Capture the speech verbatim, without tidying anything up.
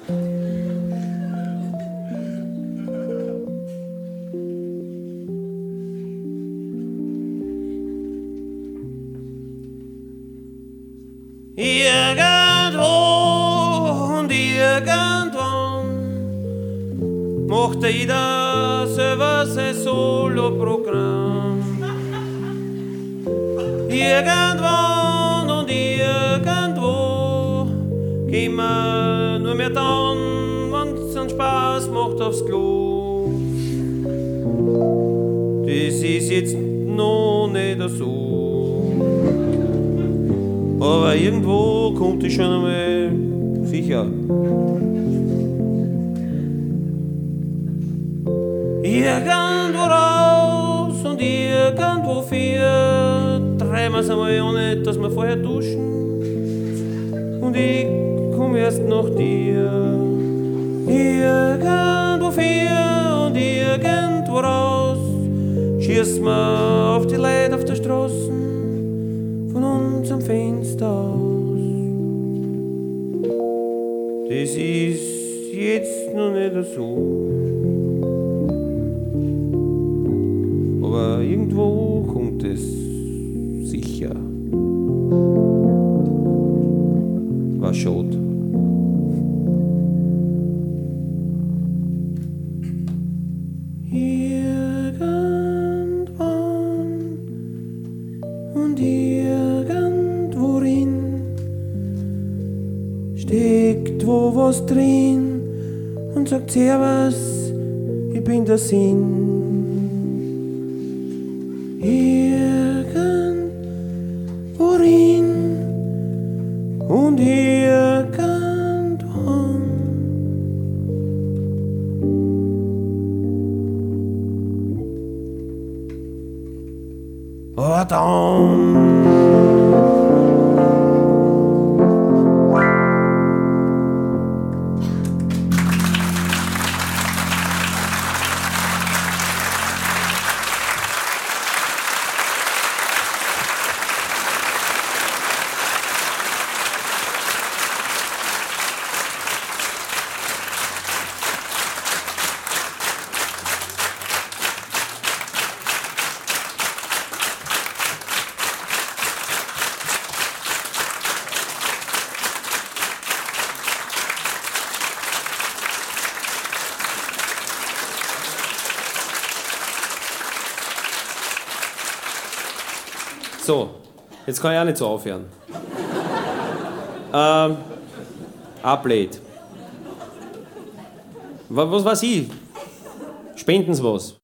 Irgendwo und irgendwann macht jeder selber sein Solo-Programm. Irgendwann und irgendwo gehen wir nur mehr dann, wenn's einen Spaß macht aufs Klo. Das ist jetzt noch nicht so. Aber irgendwo kommt ich schon einmal sicher. Irgendwo raus und irgendwo vier. Treiben wir's einmal auch nicht, dass wir vorher duschen. Und ich komm erst nach dir. Irgendwo vier und irgendwo raus. Schießt mir auf die Leute auf der Straße. Von unserem Fenster aus. Das ist jetzt noch nicht so. Aber irgendwo kommt es sicher. War schade. Und irgendworin steckt wo was drin und sagt Servus, ich bin der Sinn. Irgendworin und irgendwann. Oh, dann. So, jetzt kann ich auch nicht so aufhören. ähm, Ablade. Was weiß ich? Spenden Sie was.